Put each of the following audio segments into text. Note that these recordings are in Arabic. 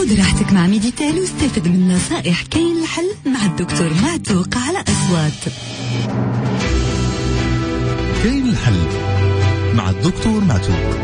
خذ راحتك مع ميديتال واستفد من نصائح كاين الحل مع الدكتور معتوق على أصوات. كاين الحل مع الدكتور معتوق.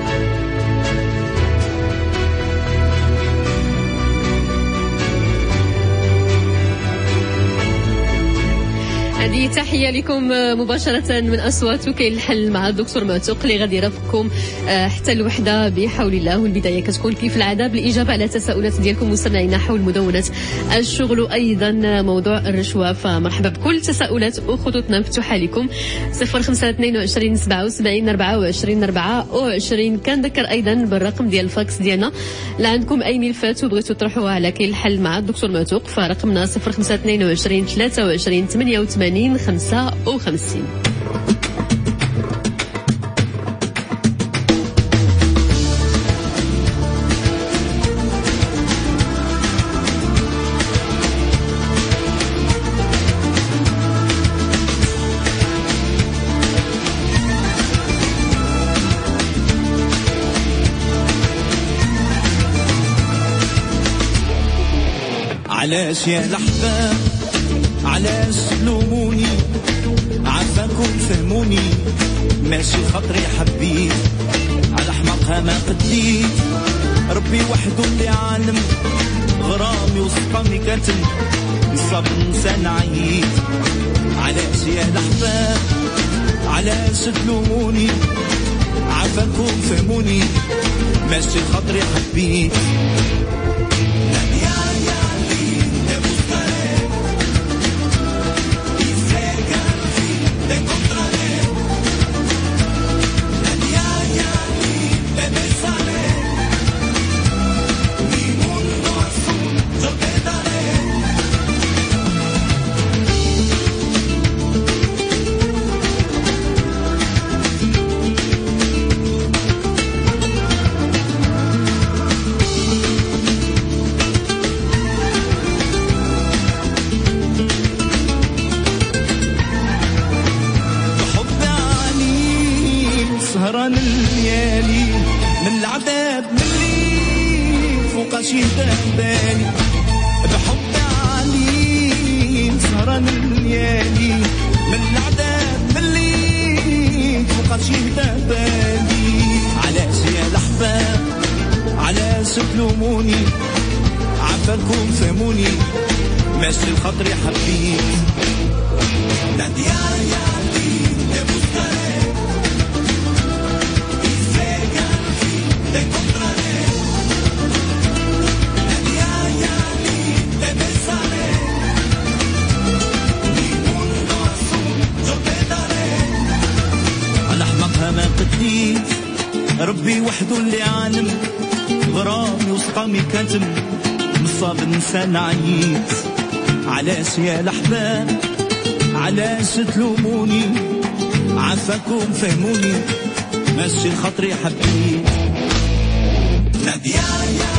هذه تحية لكم مباشرة من أصوات وكاين الحل مع الدكتور معتوق اللي غادي يرافقكم حتى الوحدة بحول الله. والبداية كتكون كيف العادة بالإجابة على التساؤلات ديالكم مستمعينا حول مدونة الشغل وأيضا موضوع الرشوة. فمرحبا بكل تساؤلات وخطوطنا مفتوحة لكم 0522 77 24 24. كنذكر أيضا بالرقم ديال الفاكس ديالنا لا عندكم أي ملفات وبغيتوا تطرحوها على كاين الحل مع الدكتور معتوق فرقمنا 0522 23 88 55. علاش يا الأحباب علاش تلوموني عافاكم فهموني ماشي خاطري حبيت على حماقها ما قديت ربي وحده اللي عالم غرامي وسقامي كاتم نصاب انسان عييت. علاش يا الأحباب علاش تلوموني عافاكم فهموني ماشي خاطري حبيت بالي بحب علي سهران الليالي من العذاب ملي فوق شهدة بالي. علاش يا الأحباب علاش تلوموني عافاكم فهموني ماشي الخطر حبيت نادي يا ما قديت ربي وحده اللي عالم غرامي وسقامي كاتم مصاب انسان عييت. علاش يا الأحباب علاش تلوموني عافاكم فهموني ماشي خاطري حبيت نادي يا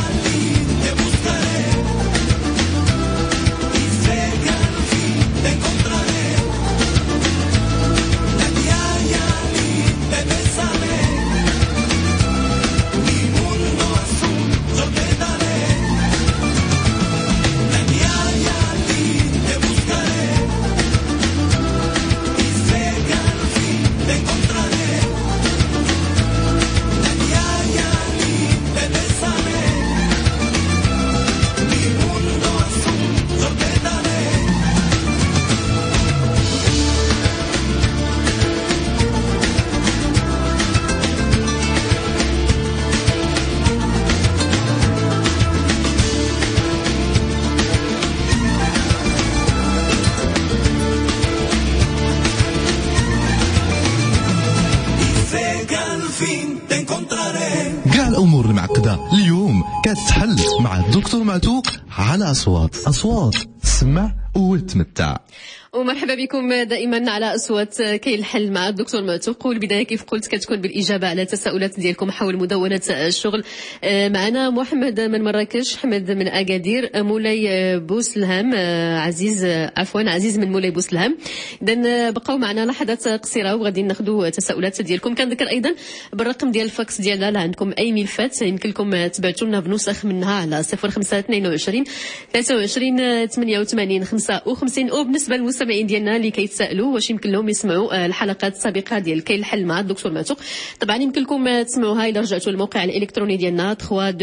كاع الأمور المعقدة اليوم كتحل مع الدكتور معتوق على أصوات. أصوات تسمع وتمتع. ومرحبا بكم دائما على أصوات كاين الحل مع الدكتور معتوق. والبداية كيف قلت كتكون بالإجابة على التساؤلات ديالكم حول مدونة الشغل. معنا محمد من مراكش، حمد من أكادير، مولاي بوسلهام، عزيز من مولاي بوسلهام. إذن بقاو معنا لحظات قصيرة وغادي ناخذوا التساؤلات ديالكم. كنذكر أيضا بالرقم ديال الفاكس ديالنا لا عندكم أي ملفات يمكن لكم تبعتوا لنا بنسخ منها على 0522 23 88 55. وبالنسبة للمستمعين ديالنا اللي كيتسائلوا واش يمكن لهم يسمعوا الحلقات السابقة ديال كاين الحل مع الدكتور معتوق، طبعا يمكن لكم تسمعوها إلا رجعتوا للموقع الإلكتروني ديالنا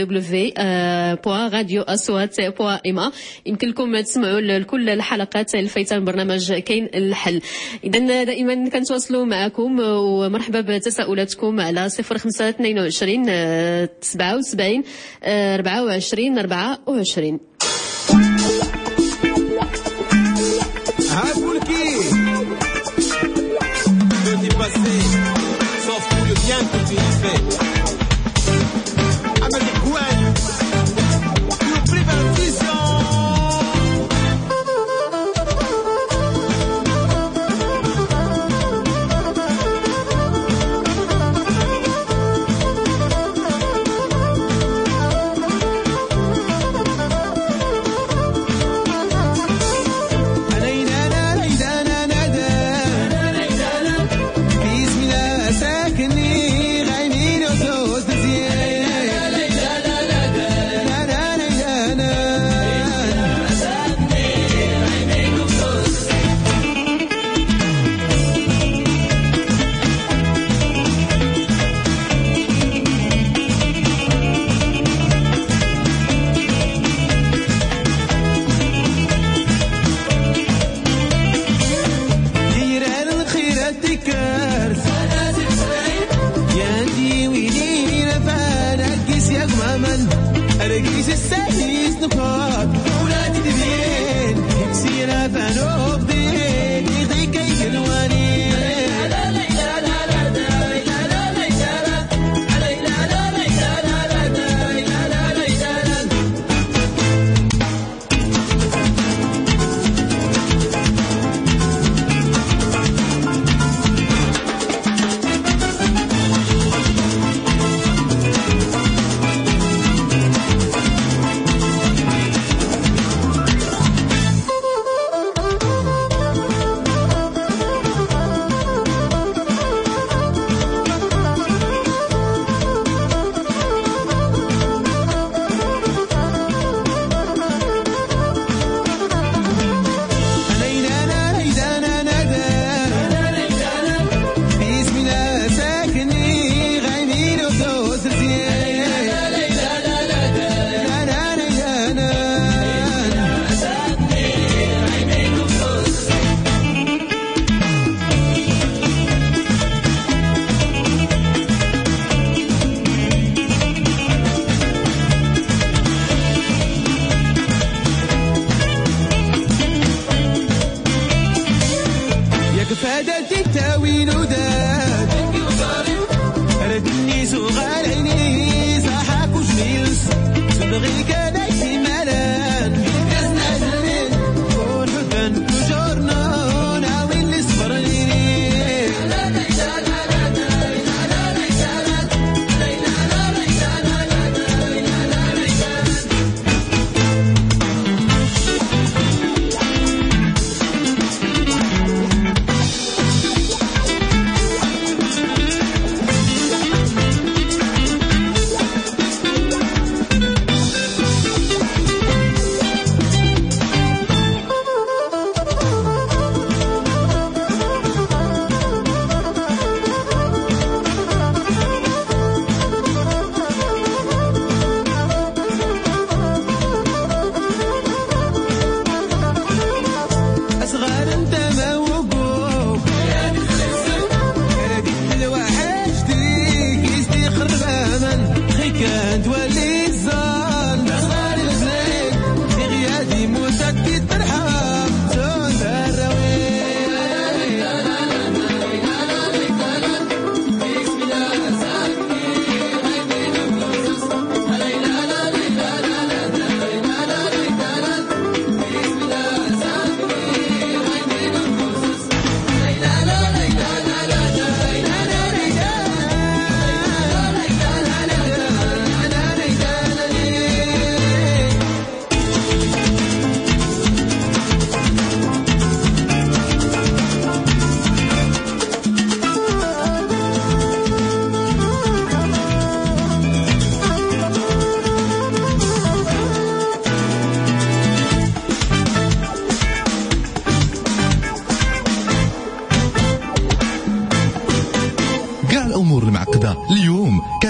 www.radioaswat.ma. يمكن لكم تسمعوا كل الحلقات الفايتة من برنامج كاين الحل. إذا دائما كنتواصلوا معكم ومرحبا بتساؤلاتكم على 0522 77 24 24. Sauf pour le bien que tu y fais. Avec des couilles, une prévention.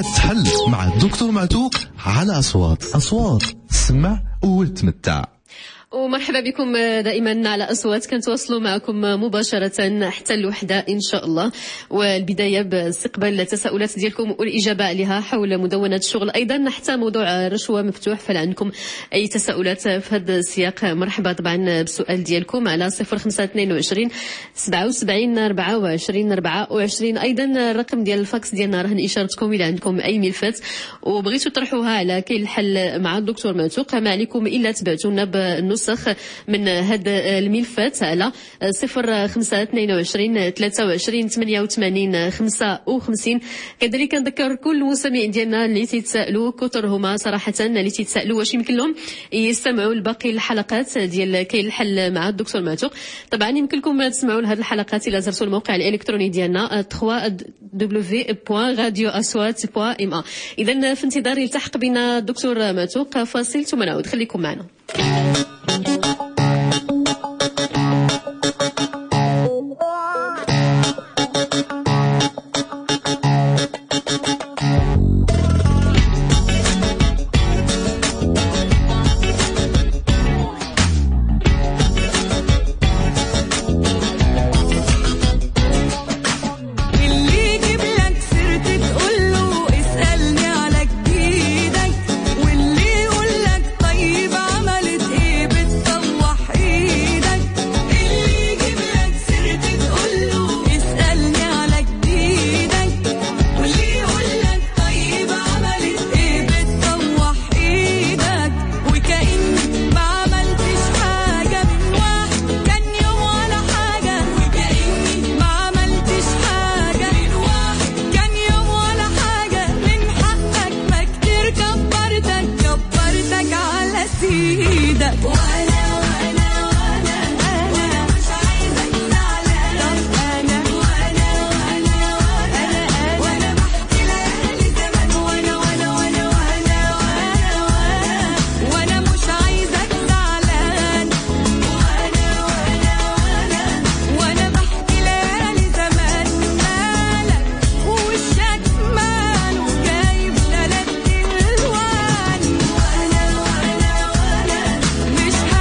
كتحل مع الدكتور معتوق على أصوات تسمع وتمتع. ومرحبا بكم دائما على أصوات كنتواصلوا معكم مباشرة حتى الوحدة إن شاء الله. والبداية باستقبال التساؤلات ديالكم والإجابة عليها حول مدونة الشغل، أيضا حتى موضوع الرشوة مفتوح، فلا عندكم أي تساؤلات في هذا السياق مرحبا طبعا بالسؤال ديالكم على 0522 77 24 24. أيضا الرقم ديال الفاكس ديالنا رهن إشارتكم إلى عندكم أي ملفات وبغيتوا تطرحوها على كاين الحل مع الدكتور معتوق، ما عليكم إلا تبعتونا بالنص من هذا الملفات على 0522 23 88 55. كذلك نذكر كل المستمعين ديالنا اللي تيتسائلوا كثر هما صراحة اللي تيتسائلوا واش يمكن لهم يستمعوا لباقي الحلقات ديال كاين الحل مع الدكتور معتوق. طبعا يمكن لكم تسمعوا لهذه الحلقات إلا زرتوا الموقع الإلكتروني ديالنا www.radioaswat.ma. إذا في انتظار يلتحق بنا الدكتور معتوق فاصل ثم نعود، خليكم معنا. مش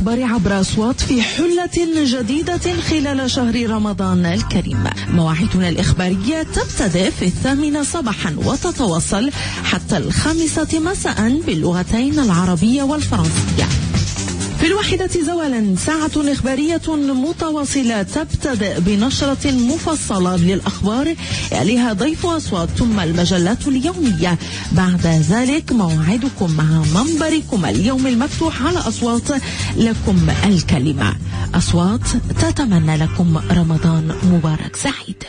الأخبار عبر أصوات في حلة جديدة خلال شهر رمضان الكريم. مواعيدنا الإخبارية تبتدئ في 8 صباحا وتتواصل حتى 5 مساء باللغتين العربية والفرنسية. في 1 زوالا ساعة إخبارية متواصلة تبتدأ بنشرة مفصلة للأخبار يليها ضيف أصوات ثم المجلات اليومية. بعد ذلك موعدكم مع منبركم اليوم المفتوح على أصوات لكم الكلمة. أصوات تتمنى لكم رمضان مبارك سعيد.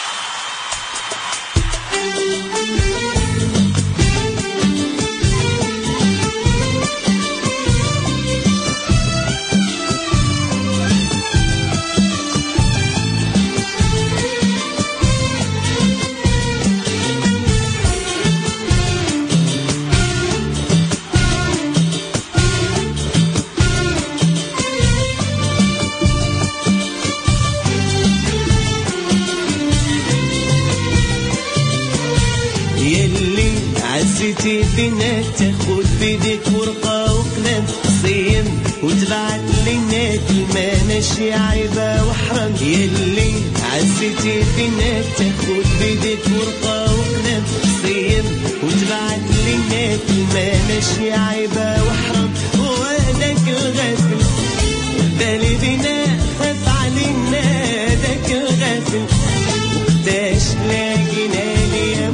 عزيتي بينا تاخد بيدك ورقة وقلم صيم وتبعت لنا كلمة ماشي عيبة وحرام. يلي عزيتي بينا تاخد بيدك ورقة وقلم صيم وتبعت لنا كلمة ماشي عيبة وحرام. وهداك الغافل بالي بينا خاف علينا داك الغافل وقتاش لاقينا اليوم.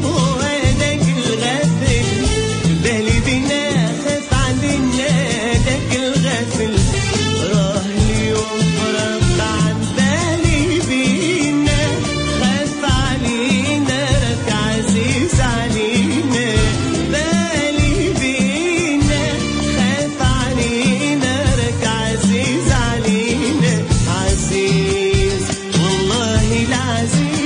بالي بينا خاف علينا داك الغافل راه اليوم رد عن بالي بينا خاف علينا راك عزيز علينا. بالي بينا خاف علينا راك عزيز علينا. عزيز والله العزيز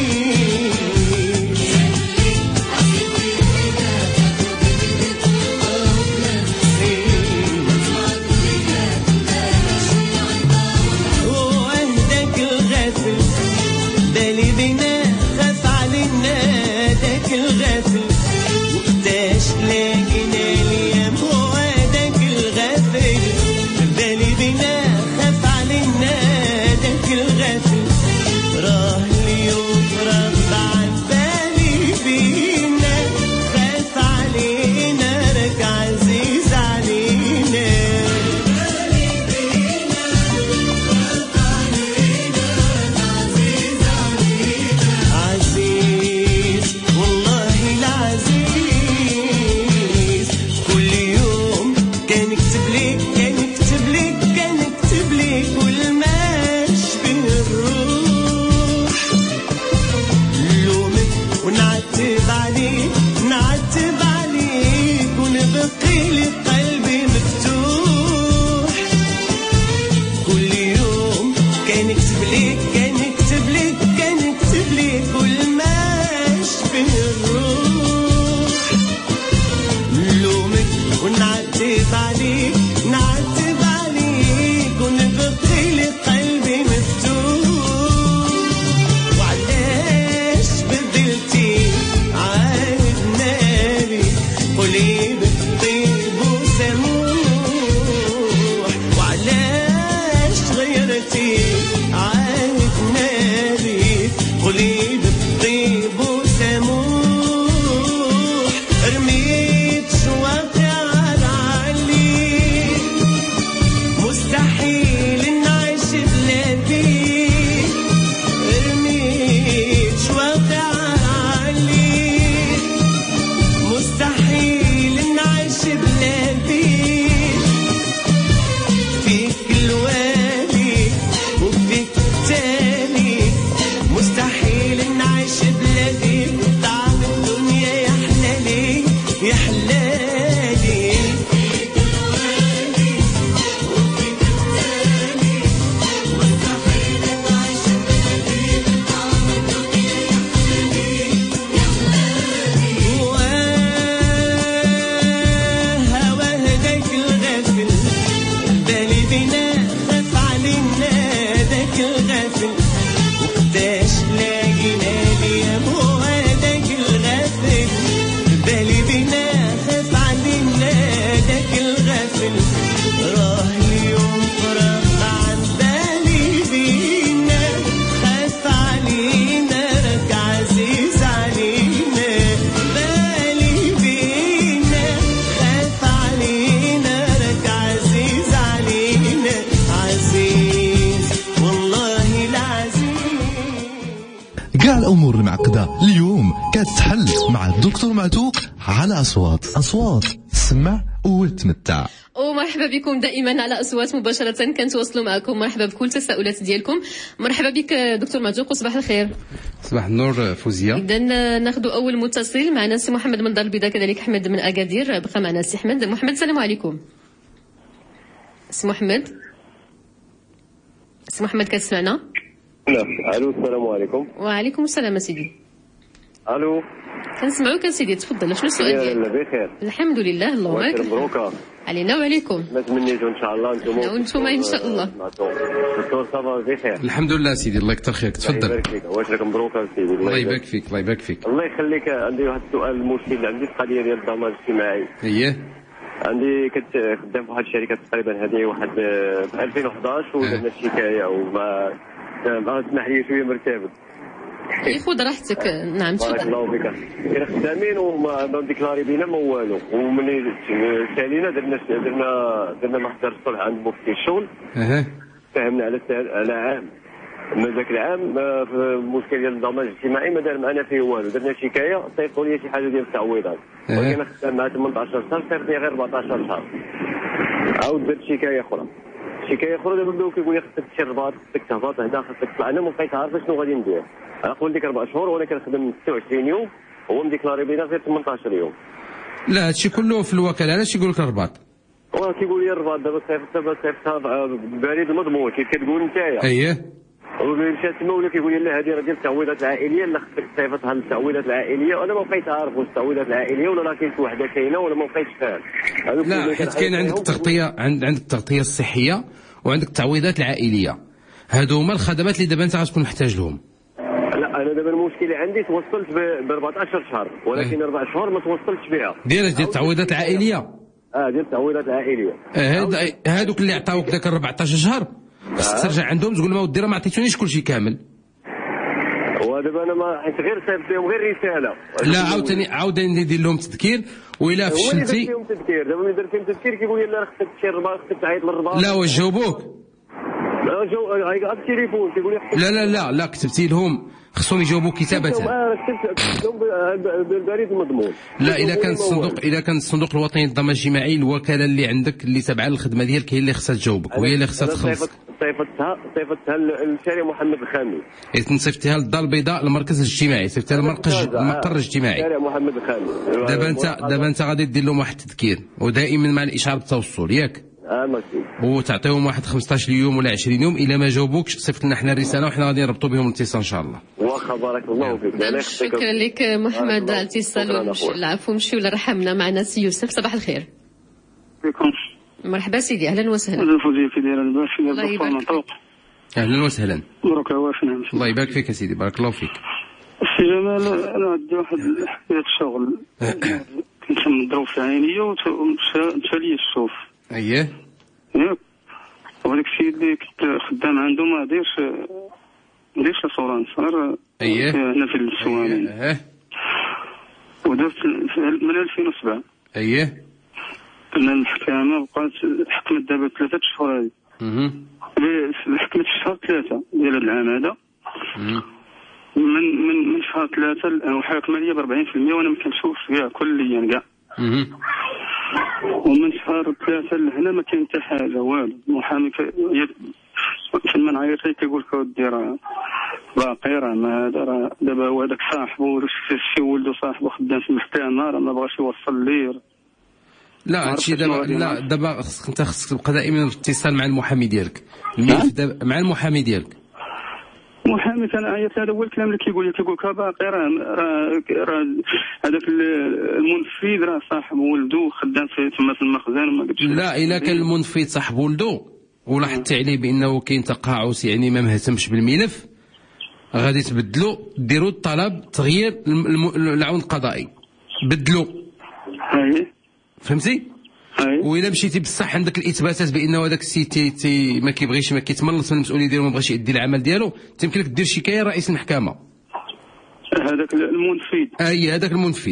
بالي بينا خاف علينا داك الغافل وقتاش لاقينا اليوم. هو داك الغافل بالي بينا خاف علينا داك الغافل راه اليوم رد عن بالي بينا خاف علينا راك عزيز علينا. عزيز والله العزيز كل يوم كان يكتب لك كل ما شبه الروح. لومك ونعتب عليك ونبقي لي قلبي مفتوح. كل يوم كان يكتب لك كل ما شبه الروح. لومك ونعتب عليك ونبقي لي قلبي مفتوح. وعلاش بدلتي عهد نبي قولي بالطيب وسموح. وعلاش غيرتي عهد نبي قولي بالطيب وسموح. رميت شواقي على علي مستحيل نعيش بلا بيك. رميت شواقي على علي مستحيل نعيش بلا بيك. فيك الوالي وفيك التالي مستحيل نعيش بلا بيك. طعم الدنيا يا حلالي يا حلالي. فيك الوالي وفيك التالي مستحيل نعيش بلا بيك. طعم الدنيا يا حلالي يا حلالي. هوا هداك الغافل بالي بينا خاف علينا داك الغافل وقتاش لاقينا اليوم. هو داك الغافل بالي بينا خاف علينا داك الغافل راه اليوم الأمور المعقدة اليوم كتحل مع الدكتور معتوق على أصوات سمع وتمتع. ومرحبا بكم دائما على أصوات مباشرة كنتواصلوا معكم. مرحبا بكل التساؤلات ديالكم. مرحبا بك دكتور معتوق وصباح الخير. صباح النور فوزية. إذا ناخذ أول متصل معنا سي محمد من دار البيضاء، كذلك أحمد من أكادير. بقى معنا سي محمد. السلام عليكم سي محمد كتسمعنا؟ نعم. الو السلام عليكم. وعليكم السلام سيدي. الو كنسمعوك سيدي، تفضل. شنو السؤال ديالك؟ لا بخير الحمد لله. اللهم لك مبروك علينا وعليكم. ما تمنيتو ان شاء الله وانتم ان شاء الله. دكتور صافا بخير الحمد لله سيدي، الله يكثر خيرك. تفضل. واش راك مبروك سيدي؟ الله يبارك فيك. الله يخليك. عندي واحد السؤال. المشكل اللي عندي في القضيه ديال الضمان الاجتماعي. عندي كنت خدام في واحد الشركه تقريبا هذه واحد في 2011 ودرنا الشكايه وما اسمح لي شويه مرتبط. خذ راحتك. نعم تفضل. بارك الله فيك. كنا خدامين وما ديكلاري بينا ما والو، وملي سالينا درنا محضر الصلح عند مفتي الشغل. فهمنا على عام. من ذاك العام في المشكل ديال الضمان الاجتماعي ما دار معنا فيه والو. درنا شكايه صيفطوا لي شي حاجه ديال التعويضات، ولكن خدام مع 18 شهر صيفط لي غير 14 شهر. عاود درت شكايه اخرى دابا بداو كيقول لي خصك تشربات، خصك تهبط هنا، خصك تطلع. انا ما بقيت عارف شنو غادي ندير. انا قبل ديك 4 شهور وانا كنخدم 26 يوم، هو مديكلاري بينا غير 18 يوم. لا هادشي كله في الوكاله. علاش يقول لك الرباط؟ كيقول لي الرباط دابا صيفطها بريد مضمون كيف كتقول نتايا. اييه. ومشات تما ولا كيقول لي لا هذه راه ديال التعويضات العائليه، لا خصك تصيفطها للتعويضات العائليه. وانا ما بقيت عارف واش التعويضات العائليه ولا راه كاين شي وحده كاينه ولا ما بقيتش فاهم. لا حيت كاين عندك التغطيه، عندك التغطيه الصحيه وعندك التعويضات العائليه. هادو هما الخدمات اللي دابا انت غتكون محتاج لهم. لا انا دابا المشكله عندي توصلت ب 14 شهر، ولكن 4 شهور ما توصلتش بها. ديال التعويضات العائليه. ديال التعويضات العائليه. هادوك اللي عطاوك ذاك 14 شهر خصك ترجع عندهم تقول لهم ودي راه ما عطيتونيش كلشي كامل. ودابا انا ما حيت غير صيفط لهم غير رساله. لا عاوتاني ندير لهم تذكير، وإلا فشلتي. درت لهم تذكير دابا ملي درت لهم تذكير كيقول لي لا خصك تمشي للرباط، خصك تعيط للرباط. لا واش جاوبوك؟ على التليفون كيقول لي لا كتبتي لهم خصهم يجاوبوك كتابة. كتبت لهم بالبريد المضمون. لا إذا كان الصندوق الوطني للضمان الاجتماعي، الوكالة اللي عندك اللي تابعة للخدمة ديالك هي اللي خصها تجاوبك وهي اللي خصها تخلص. صيفطتها للشارع محمد الخامس. إذا صيفطتيها للدار البيضاء المركز الاجتماعي، صيفطتيها المقر الاجتماعي. شارع محمد الخامس. دابا انت غادي دير لهم واحد التذكير، ودائما مع الإشعار بالتوصل ياك. وتعطيهم واحد 15 يوم ولا 20 يوم. الا ما جاوبوكش صيفط لنا حنا الرساله وحنا غادي نربطوا بهم الاتصال ان شاء الله. واخا بارك الله فيك. شكرا لك محمد على الاتصال. العفو. نمشيو لرحمنا معنا سي يوسف. صباح الخير. مرحبا سيدي. اهلا وسهلا. الله يبارك فيك. اهلا وسهلا. مبروك عواشنا. الله يبارك فيك يا سيدي. بارك الله فيك. سي جمال انا عندي واحد حكايه الشغل كنت مضروب في عينيا ومشى لي الشوف. اييه. ياك. وهذاك السيد اللي كنت خدام عنده ما ديرش لاسورانس غير. اييه. هنا في السواني. ودرت من 2007. اييه. المحكمة بقات حكمت دابا 3 شهور هذه. حكمت في شهر 3 ديال هذا العام هذا. من شهر 3 وحاكمة ليا ب 40% وانا ما كنشوفش كاع كليا كاع. ومن شهر 3 لهنا ما كاين حتى حاجه والو. المحامي فما نعيط ليه كيقول لك اودي راه باقي راه ما هذا راه دابا هو هذاك صاحبو شي ولدو صاحبو خدام في المحكمه راه ما بغاش يوصل ليه. لا هادشي دابا خصك تبقى دائما في اتصال مع المحامي ديالك. مع المحامي ديالك. المحامي كان عيط هذا هو الكلام اللي كيقول لك باقي راه هذاك المنفذ راه صاحب ولدو خدام تما في المخزن وما قدش. لا الا كان المنفذ صاحب ولدو ولاحظتي عليه بانه كاين تقاعس يعني ما مهتمش بالملف، غادي تبدلوا ديروا الطلب تغيير العون القضائي. بدلوا. فهمتي؟ وإلا مشيتي بصح عندك الاثباتات بانه هذاك السيد ما كيبغيش ما كيتملص من المسؤوليه ديالو ما بغاش يدي العمل ديالو، يمكن لك دير شكايه لرئيس المحكمه. هذاك المنفذ. هذاك المنفذ.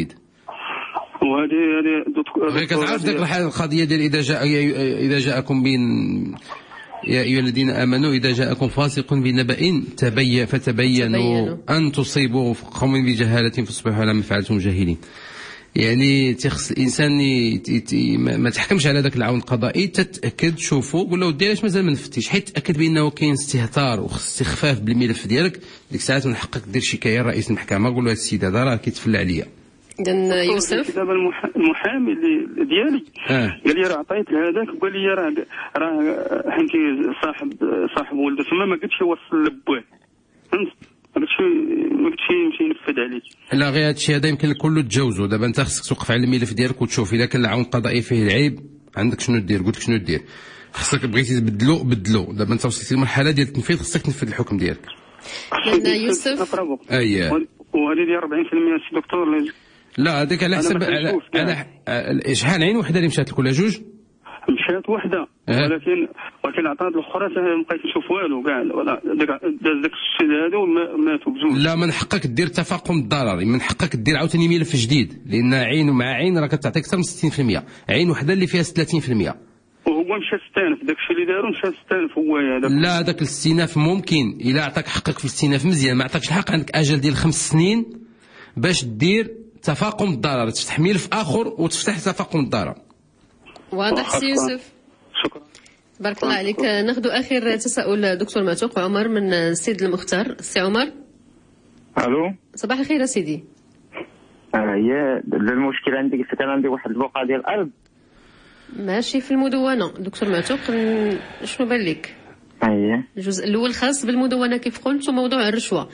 وهذه غير كتعرف ذاك القضيه ديال اذا جاءكم بين يا أيها الذين آمنوا إذا جاءكم فاسق بنبأ فتبينوا أن تصيبوا قوم بجهالة فتصبحوا على ما فعلتم جاهلين. يعني تخص الانسان ما تحكمش على ذاك العون القضائي، تتاكد شوفوا قول له ودي علاش مازال ما نفتيش، حيت تاكد بانه كاين استهتار واستخفاف بالملف ديالك، ديك الساعات من حقك دير شكايه لرئيس المحكمه، قول له هذا السيد هذا راه كيتفلى عليا. اذا يوسف دابا المحامي ديالي قال لي راه عطيت لهذاك وقال لي راه حيت صاحب ولده تما ما قدش يوصل لبوه، فهمت؟ ما قدش يمشي ينفذ عليك. لا غير هادشي هذا يمكن كله تجاوزو. دابا انت خصك توقف على الملف ديالك وتشوف اذا كان العون القضائي فيه العيب عندك شنو دير. قلت لك شنو دير، خصك بغيتي تبدلو. دابا انت وصلتي للمرحله ديال التنفيذ، خصك تنفذ الحكم ديالك. يوسف اييه وهذه ديال 40% سي دكتور. لا هذيك على حسب على شحال عين وحده اللي مشات لك ولا جوج؟ مشات وحده ولكن عطات الاخرى ما بقيت نشوف والو كاع، ولا داك الشيء هذا ماتوا بجوج. لا من حقك دير تفاقم الضرر، من حقك دير عاوتاني ملف جديد، لان عين مع عين راه كتعطيك اكثر من 60%، عين وحده اللي فيها 30%. وهو مشى استانف داك الشيء اللي داروا، مشى استانف هو هذا. لا داك الاستئناف ممكن الا عطاك حقك في الاستئناف مزيان، ما عطاكش الحق عندك اجل ديال 5 سنين باش دير تفاقم الضرر، تفتح ملف اخر وتفتح تفاقم الضرر. واضح سي يوسف، شكرا بارك الله عليك. ناخذ اخر تساؤل دكتور معتوق عمر من السيد المختار. سي عمر. الو صباح الخير سيدي. هي المشكل عندي كان عندي واحد البقعه ديال الارض ماشي في المدونه. دكتور معتوق شنو بان لك؟ الجزء الاول خاص بالمدونه كيف قلت، وموضوع الرشوه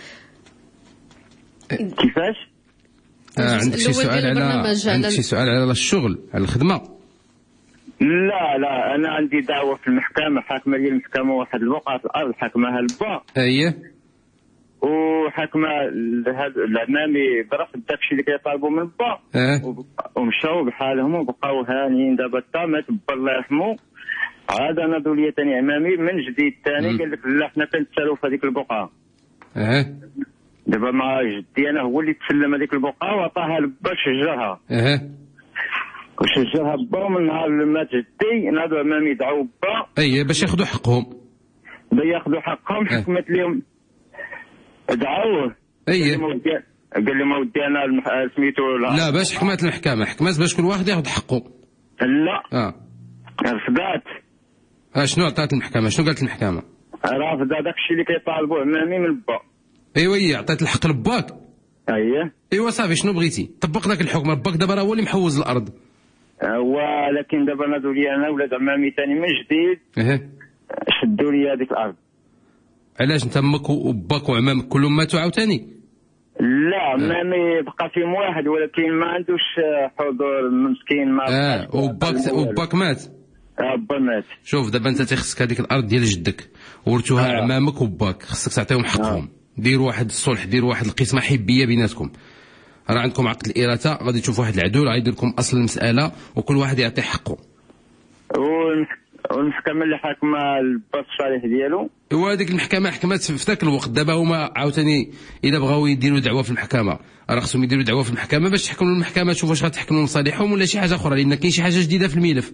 كيفاش؟ عندك شي سؤال على الشغل على الخدمه؟ لا انا عندي دعوه في المحكمه، حاكمه لي المحكمه واحد البقعه في الارض حاكمها البا. وحاكمه هذا العمامي برفض داكشي اللي كيطالبوا من البا. ومشاو بحالهم وبقاو هانيين. دابا تا مات با الله يرحمه، عاد ناضوا لي ثاني عمامي من جديد ثاني قال لك لا حنا كنتسالوا في هذيك البقعه. دابا مع جدي انا هو اللي تسلم هذيك البقعه وعطاها لبا شجرها. وشجرها با، من نهار اللي مات جدي ناضوا عمامي دعوا با باش ياخذوا حقهم. حكمت لهم دعوه. قال لي ما ودي انا سميتو لا باش حكمت المحكمه، حكمت باش كل واحد ياخذ حقه. لا رفضات. شنو عطات المحكمه؟ شنو قالت المحكمه؟ رافضه داك الشيء اللي كيطالبوه عمامي من با. هي عطات الحق لباك. ايوا صافي شنو بغيتي؟ طبق ذاك الحكم. باك دابا راه هو اللي محوز الارض. ولكن دابا ناضوا لي انا ولاد عمامي ثاني من جديد شدوا لي هذيك الارض. علاش انت امك وباك وعمامك كلهم ماتوا عاوتاني؟ لا عمامي بقى فيهم واحد ولكن ما عندوش حضور، مسكين ما وباك مات. با مات. شوف دابا انت تخصك هذيك الارض ديال جدك ورثوها عمامك وباك، خصك تعطيهم حقهم. ديروا واحد الصلح، ديروا واحد القسمه حبيه بيناتكم. راه عندكم عقد الإراثة، غادي تشوفوا واحد العدول غيدير لكم اصل المساله وكل واحد يعطي حقه. والمحكمه اللي حاكمه الباس الصالح ديالو هذيك المحكمه حكمت في ذاك الوقت. دابا هما عاوتاني الا بغاو يديروا دعوه في المحكمه راه خصهم يديروا دعوه في المحكمه باش تحكم المحكمه تشوف واش غتحكم مصالحهم ولا شي حاجه اخرى، لان كاين شي حاجه جديده في الملف.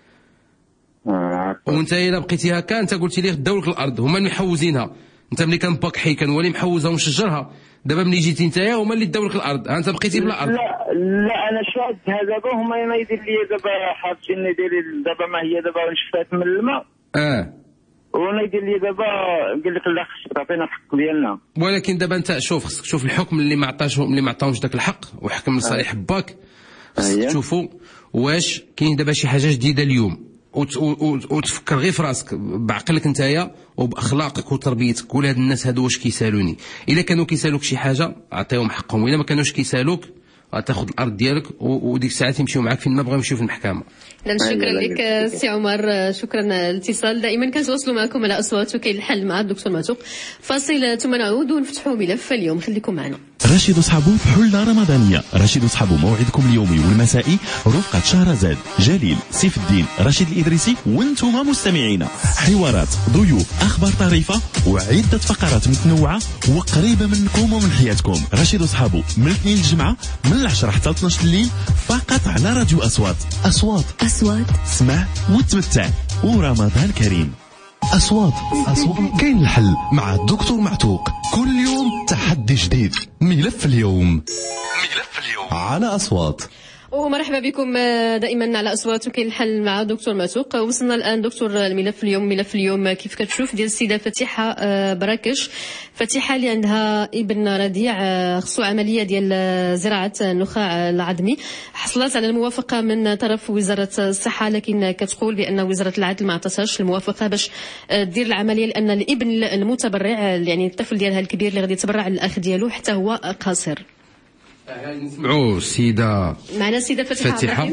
وانت الا بقيتي هكا انت قلتي لي داو لك الارض، هما اللي محوزينها. انت ملي كان باك حي كان هو اللي محوزها ومشجرها، دابا ملي جيتي نتايا هما اللي داو لك الارض، انت بقيتي بلا ارض. لا انا شادها دابا هما ما يدير لي دابا حاطين ندير دابا ما هي دابا نشفات من الماء. وانا يدير لي دابا قال لك لا خصك تعطينا الحق ديالنا. ولكن دابا انت شوف خصك تشوف الحكم اللي ما عطاهمش داك الحق وحكم لصالح باك. خصك تشوفوا واش كاين دابا شي حاجه جديده اليوم وتفكر غير في راسك بعقلك نتايا وباخلاقك وتربيتك. قول هاد الناس هادو واش كيسالوني؟ الا كانوا كيسالوك شي حاجه عطيهم حقهم، والا ما كانوش كيسالوك غتاخذ الارض ديالك وديك الساعات يمشيو معاك فين ما بغاو يمشيو في المحكمه. شكرا لك سي عمر، شكرا الاتصال. دائما كنتواصلوا معكم على اصوات وكاين الحل مع الدكتور معتوق. فاصل ثم نعود ونفتحوا ملف اليوم، خليكم معنا. رشيد وصحابه في حلة رمضانية. رشيد وصحابه موعدكم اليومي والمسائي رفقة شهرزاد، جليل، سيف الدين، رشيد الإدريسي وانتم مستمعين. حوارات، ضيوف، أخبار طريفة وعدة فقرات متنوعة وقريبة منكم ومن حياتكم. رشيد وصحابه من الاثنين للجمعة من 10 حتى 12 الليل فقط على راديو أصوات. أصوات اسمع وتمتع ورمضان كريم. أصوات كاين الحل مع الدكتور معتوق. كل يوم تحدي جديد. ملف اليوم على أصوات. ومرحبا بكم دائما على أصوات وكاين الحل مع دكتور معتوق. وصلنا الآن دكتور الملف اليوم. ملف اليوم كيف كتشوف ديال السيدة فتيحة براكش. فتيحة اللي عندها ابن رضيع خصو عملية ديال زراعة النخاع العظمي، حصلت على الموافقة من طرف وزارة الصحة، لكن كتقول بأن وزارة العدل ما عطاتهاش الموافقة باش دير العملية، لأن الابن المتبرع يعني الطفل ديالها الكبير اللي غادي يتبرع للأخ ديالو حتى هو قاصر. نسمعوا السيدة معنا السيدة فتيحة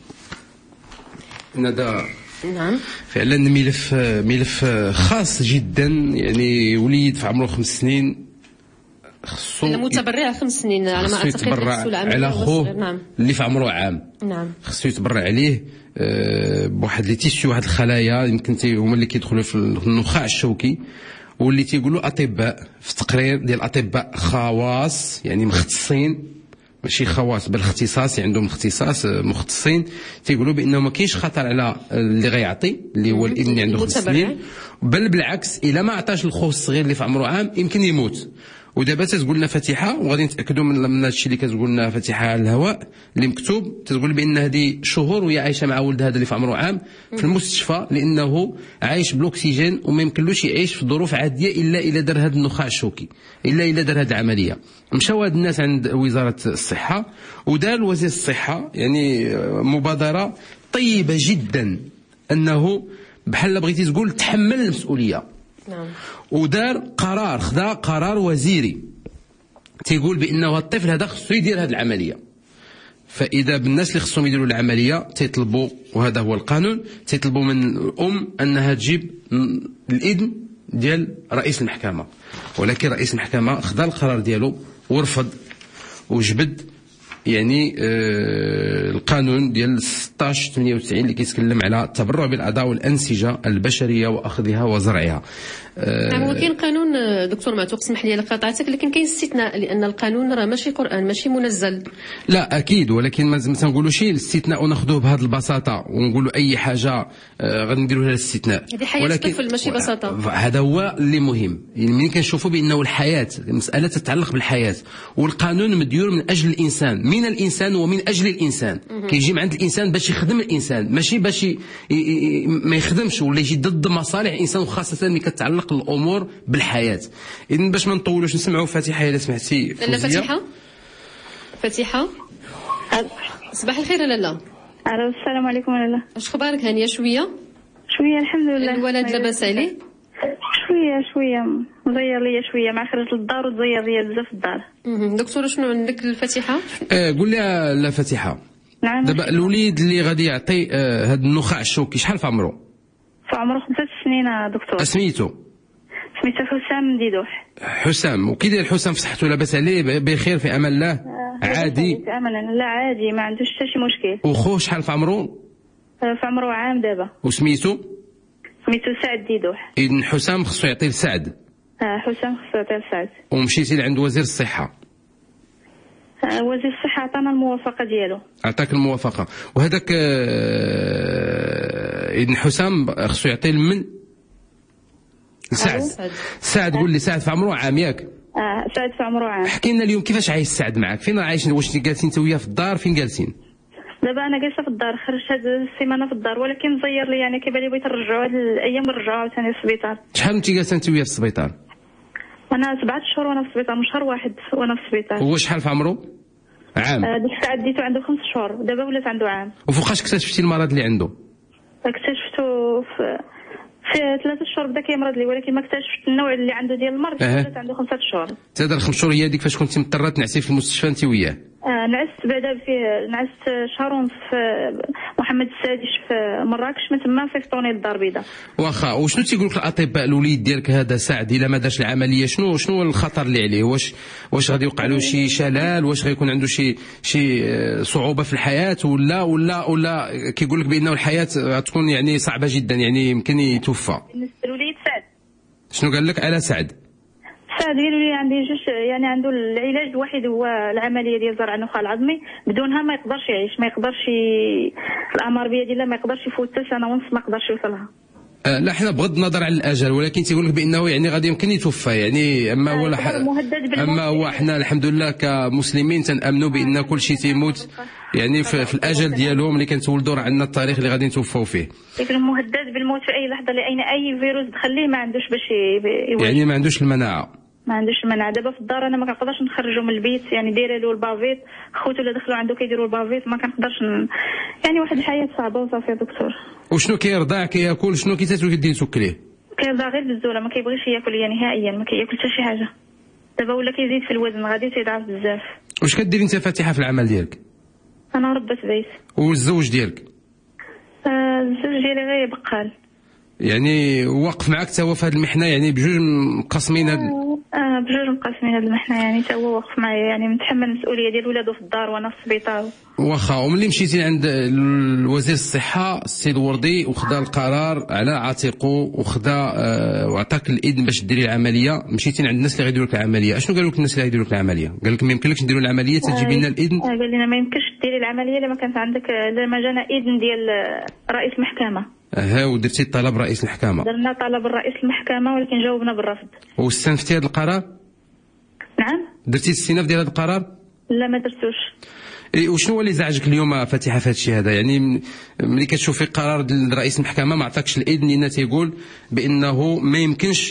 ندى. نعم فعلا ملف خاص جدا، يعني وليد في عمره 5 سنين خصو المتبرع 5 سنين على ما اعتقد على اخوه نعم. اللي في عمره عام نعم خصو يتبرع عليه بواحد لي تيشو، واحد الخلايا يمكن هما اللي كيدخلوا في النخاع الشوكي، واللي تيقولوا اطباء في تقرير ديال اطباء خواص يعني مختصين، ماشي خواص بل اختصاص، عندهم اختصاص مختصين، تيقولوا بانه ما كاينش خطر على اللي غيعطي اللي هو الابن اللي عنده 5 سنين، بل بالعكس الا ما عطاش الخو الصغير اللي في عمره عام يمكن يموت. ودابا تتقول لنا فتيحه، وغادي نتاكدوا من هادشي اللي كتقول لنا فتيحه على الهواء اللي مكتوب، تتقول بان هذه شهور وهي عايشه مع ولدها هذا اللي في عمره عام في المستشفى، لانه عايش بالاكسجين وما يمكنلوش يعيش في ظروف عاديه الا اذا دار هذا النخاع الشوكي، الا اذا دار هذه العمليه. مشاو هاد الناس عند وزاره الصحه، ودار وزير الصحه يعني مبادره طيبه جدا، انه بحال بغيتي تقول تحمل المسؤوليه. نعم. ودار قرار، خدا قرار وزيري تيقول بانه الطفل هذا خصو يدير هذه العمليه. فاذا بالناس اللي خصهم يديروا العمليه تيطلبوا، وهذا هو القانون، تيطلبوا من الام انها تجيب الاذن ديال رئيس المحكمه، ولكن رئيس المحكمه خدا القرار ديالو ورفض وجبد يعني القانون ديال 1698 اللي كيتكلم على التبرع بالاعضاء والانسجه البشريه واخذها وزرعها. نعم. هو كاين قانون دكتور معتوق، اسمح لي قاطعتك، لكن كاين استثناء، لان القانون راه ماشي قران ماشي منزل. لا اكيد، ولكن ما تنقولوش الاستثناء وناخذوه بهذه البساطه ونقولوا اي حاجه غادي نديروا لها الاستثناء. هذه حياه الطفل ماشي بساطه. هذا هو اللي مهم، يعني ملي كنشوفوا بانه الحياه مساله تتعلق بالحياه، والقانون مديور من اجل الانسان، من الانسان ومن اجل الانسان. كيجي من عند الانسان باش يخدم الانسان، ماشي باش ما يخدمش ولا يجي ضد مصالح الانسان، وخاصه ملي كتعلق الامور بالحياه. اذا باش ما نطولوش نسمعوا فتيحه الا سمعتي. لا فتيحه صباح الخير لالا. الو السلام عليكم لالا. اش اخبارك؟ هانيه شويه الحمد لله. الولد لاباس عليه؟ شويه مزير ليا شويه، مع خرجت للدار وتزير ليا بزاف الدار. دكتور شنو عندك الفتيحه؟ قول لي لا فتيحه. نعم. دابا الوليد اللي غادي يعطي هذا النخاع الشوكي شحال في عمره؟ في عمره 5 سنين دكتور. سميتو حسام ديدوح. حسام. وكي داير حسام؟ في صحته لاباس عليه؟ بخير في امان الله؟ عادي؟ في امان الله، لا عادي ما عندوش حتى شي مشكل. وخو شحال في عمره؟ في عمره عام دابا. وسميتو؟ سميتو سعد ديدوح. إذن حسام خصو يعطي لسعد. حسام خصو يعطي لسعد. ومشيتي لعند وزير الصحة؟ وزير الصحة عطانا الموافقة ديالو. عطاك الموافقة. وهذاك إذن حسام خصو يعطي لمن؟ سعد. قول لي سعد في عمره عام ياك؟ سعد في عمره عام. حكي لنا اليوم كيفاش عايش سعد معاك؟ فين عايشين؟ واش جالسين انت وياه في الدار؟ فين جالسين؟ دابا انا جالسه في الدار، خرجت هذه السيمانه في الدار، ولكن زير لي يعني كيبان لي بغيت نرجعوا هذه الايام ونرجعوا عاوتاني للسبيطار. شحال انت جالسه انت وياه في السبيطار؟ انا 7 شهور وانا في السبيطار، مش شهر واحد وانا في السبيطار. هو شحال في عمره؟ عام. ديك الساعه ديتو عنده 5 شهور، دابا ولات عنده عام. وفوقاش اكتشفتي المرض اللي عنده؟ اكتشفته في 3 شهور بدا كيمرض لي، ولكن ما اكتشفت النوع اللي عنده ديال المرض. ولات عنده 5 شهور. زاد 5 شهور هي ديك فاش كنتي مضطره تنعسي في المستشفى انت وياه؟ نعست بعدا نعست شهر ونص في محمد السادس في مراكش، من تما صيفطوني للدار البيضاء. واخا. وشنو تيقول لك الاطباء الوليد ديالك هذا سعد الا ما دارش العمليه؟ شنو الخطر اللي عليه؟ واش غادي يوقع له شي شلل؟ واش غيكون عنده شي صعوبه في الحياه ولا كيقول لك بانه الحياه غتكون يعني صعبه جدا، يعني يمكن يتوفى؟ بالنسبه للوليد سعد شنو قال لك على سعد؟ سعد قالوا لي عندي يعني عنده العلاج الوحيد هو العمليه ديال زرع النخاع العظمي، بدونها ما يقدرش يعيش، ما يقدرش الاعمار بيد الله، ما يقدرش يفوت 1 سنة ونص، ما يقدرش يوصلها. لا حنا بغض النظر على الاجل، ولكن تيقول لك بانه يعني غادي يمكن يتوفى يعني. اما هو حنا الحمد لله كمسلمين تنامنوا بان كل شيء تيموت يعني في الاجل ديالهم اللي كنتولدوا، راه عندنا التاريخ اللي غادي نتوفاو فيه. لكن مهدد بالموت في اي لحظه، لان اي فيروس دخل ليه ما عندوش باش يعني ما عندوش المناعه. دابا في الدار انا ما كنقدرش نخرجوا من البيت، يعني دايره له البافيت، خوتو اللي دخلوا عنده كيديروا البافيت، ما كنقدرش يعني واحد الحياه صعبه وصافي يا دكتور. وشنو كيرضع كياكل شنو كيدير توكليه؟ كيرضع غير بالزوله، ما كيبغيش ياكل نهائيا، ما كياكل حتى شي حاجه. دابا ولا كيزيد في الوزن، غادي تيضعف بزاف. واش كديري انت فاتحه في العمل ديالك؟ انا ربة بيت. والزوج ديالك؟ الزوج ديالي غير بقال. يعني واقف معك تا هو في هذه المحنه، يعني بجوج مقسمين هذا بجوج مقسمين هذه المحنه، يعني تا هو واقف معايا، يعني متحمل المسؤوليه ديال ولادو في الدار وانا في السبيطار. واخا. وملي مشيتي عند وزير الصحه السيد وردي وخدا القرار على عاتقه وخدا وعطاك الاذن باش ديري العمليه، مشيتي عند الناس اللي غيديروا لك العمليه، اشنو قالوا لك الناس اللي غيديروا لك العمليه؟ قال لك ما يمكنلكش نديروا العمليه تجيبي لنا الاذن؟ قال لنا ما يمكنش ديري العمليه الا ما كانت عندك، لما جانا اذن ديال رئيس المحكمه. ودرتي طلب رئيس المحكمه؟ درنا طلب رئيس المحكمه ولكن جاوبنا بالرفض. واستنفتي هذا القرار؟ نعم. درتي الاستئناف ديال هذا القرار؟ لا ما درتوش. وشنو هو اللي زعجك اليوم فاتحه في هذا الشيء هذا؟ يعني ملي كتشوفي قرار رئيس المحكمه ما عطاكش الاذن، لان تيقول بانه ما يمكنش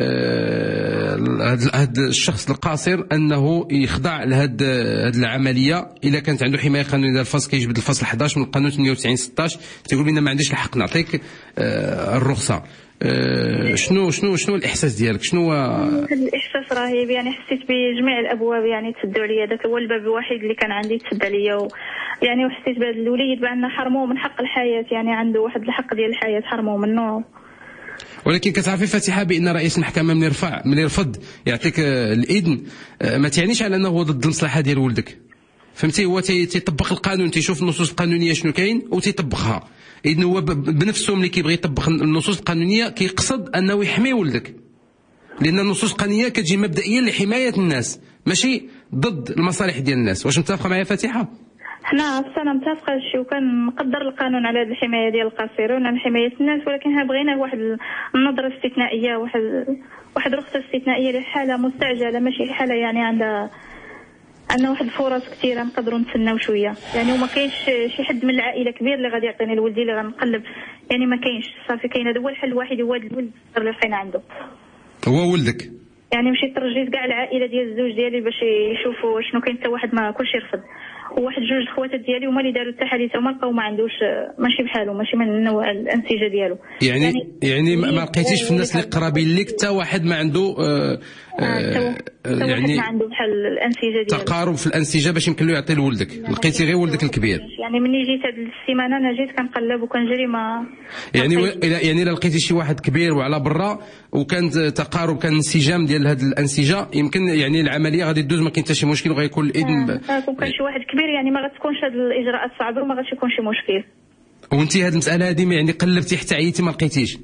هذا الشخص القاصر انه يخضع لهاد العمليه الا كانت عنده حمايه قانونيه ديال الفصل، كيجبد الفصل 11 من القانون 98/16 تيقول بان ما عنديش الحق نعطيك الرخصه. شنو الاحساس ديالك؟ شنو الاحساس رهيب، يعني حسيت بجميع الابواب يعني تسدوا عليا، داك هو الباب الوحيد اللي كان عندي تسد عليا، يعني وحسيت بهذا الوليد بان حرموه من حق الحياه، يعني عنده واحد الحق ديال الحياه حرموه منه. ولكن كتعرفي فاتحه بان رئيس المحكمه من يرفض يعطيك الاذن ما تعنيش على انه هو ضد المصلحه ديال ولدك، فهمتي؟ هو تيطبق القانون، تيشوف النصوص القانونيه شنو كاين وتيطبقها. اذن هو بنفسه ملي كيبغي يطبق النصوص القانونيه كيقصد انه يحمي ولدك، لان النصوص القانونيه كتجي مبدئيا لحمايه الناس ماشي ضد المصالح ديال الناس. واش متفقه معايا فاتحه؟ حنا انا متفقه هادشي، وكان نقدر القانون على هذه الحمايه ديال القاصرين وعلى حمايه الناس، ولكن بغينا واحد النظره استثنائيه، واحد رخصه استثنائيه لحاله مستعجله، ماشي حاله يعني عندنا واحد فرص كثيره نقدروا نتسناو شويه، يعني وما كاينش شي حد من العائله كبير اللي غادي يعطيني لولدي اللي غنقلب، يعني ما كاينش صافي. كاين هذا هو الحل الوحيد، هو هذا الولد اللي لقينا عنده هو ولدك. يعني مشيت ترجيت كاع العائله ديال الزوج ديالي باش يشوفوا شنو كاين، حتى واحد ما كلشي رفض، وواحد جوج الخواتات ديالي هما اللي داروا التحاليل وما لقاو ما عندوش، ماشي بحالو، ماشي من النوع الانسجه ديالو. يعني ما لقيتيش في الناس اللي قرابين لك حتى واحد ما عنده يعني ما عنده بحال الانسجه ديالو، تقارب في الانسجه باش يمكن له يعطي لولدك. لقيتي غير ولدك الكبير. يعني مني جيت هذه السيمانه انا جيت كنقلب وكنجري ما يعني الا لقيتي شي واحد كبير وعلى برا وكان تقارب، كان انسجام ديال هذه الانسجه، يمكن يعني العمليه غادي تدوز ما كاين حتى شي مشكل وغيكون الاذن. كان شي واحد كبير يعني ما غتكونش هذه الاجراءات صعبه وما غاديش يكون شي مشكل. وانت هذه المساله هذه يعني قلبتي حتى عيتي ما لقيتيش؟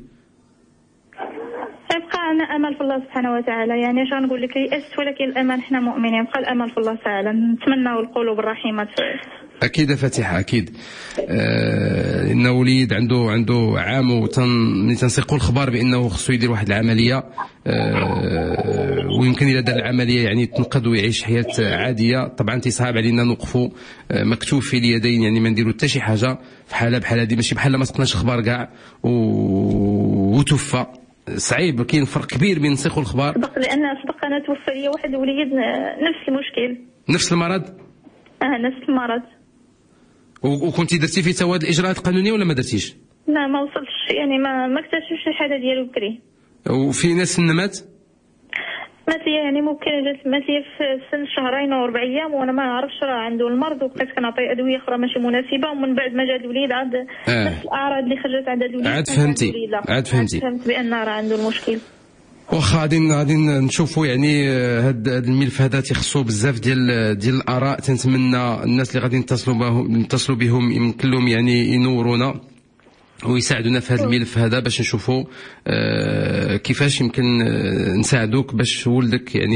يبقى انا امل في الله سبحانه وتعالى، يعني اش غنقول لك، يأست ولكن الامل، حنا مؤمنين، يبقى الامل في الله تعالى، نتمنى القلوب الرحيمه. اكيد فاتحه اكيد. ان وليد عنده عام ملي تنسيقوا الخبر بانه خصو يدير واحد العمليه، ويمكن الى دار العمليه يعني يتنقذ ويعيش حياه عاديه. طبعا تيصعب علينا نوقفوا مكتوفي اليدين، يعني ما نديروا حتى شي حاجه في حاله بحال هذه، ماشي بحال ما سقناش اخبار كاع وتوفى. صعيب، كاين فرق كبير بين نسيخ الخبار. لان انا توفى لي واحد الوليد نفس المشكل، نفس المرض. نفس المرض. وكنتي درتي في تواد الاجراءات القانونيه ولا ما درتيش؟ لا ما وصلتش، يعني ما اكتشفتش الحاله ديالو بكري. وفي ناس مات لي، يعني ممكن مات لي في سن شهرين و4 ايام وانا ما عرفتش راه عنده المرض، وبقيت كنعطي ادويه اخرى ماشي مناسبه، ومن بعد ما جا الوليد عاد نفس الاعراض اللي خرجت عند الوليد. عاد فهمتي فهمت بان راه عنده المشكل. واخا غادي نشوفوا يعني هذا الملف هذا تيخصو بزاف ديال الاراء. تنتمنى الناس اللي غادي نتصلوا بهم يمكن لهم يعني ينورونا ويساعدونا في هذا الملف هذا باش نشوفوا كيفاش يمكن نساعدوك باش ولدك يعني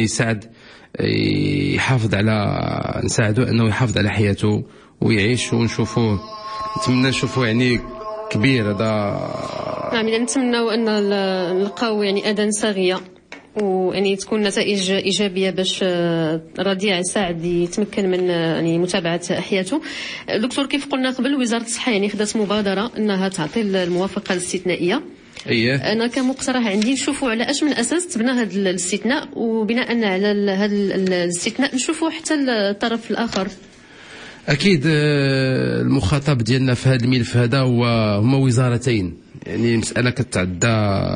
نساعدوه انه يحافظ على حياته ويعيش، ونشوفوه نتمنى نشوفوا يعني كبير هذا. نعم، نتمنوا ان نلقاو يعني اذان صاغيه ويعني تكون نتائج ايجابيه باش رضيع سعد يتمكن من يعني متابعه حياته. دكتور، كيف قلنا قبل، وزاره الصحه يعني خدات مبادره انها تعطي الموافقه الاستثنائيه. انا كمقترح عندي نشوفوا على اش من اساس تبنى هذا الاستثناء، وبناء على هذا الاستثناء نشوفوا حتى الطرف الاخر. اكيد المخاطب ديالنا في هذا الملف هذا هما وزارتين، يعني مساله كتعدى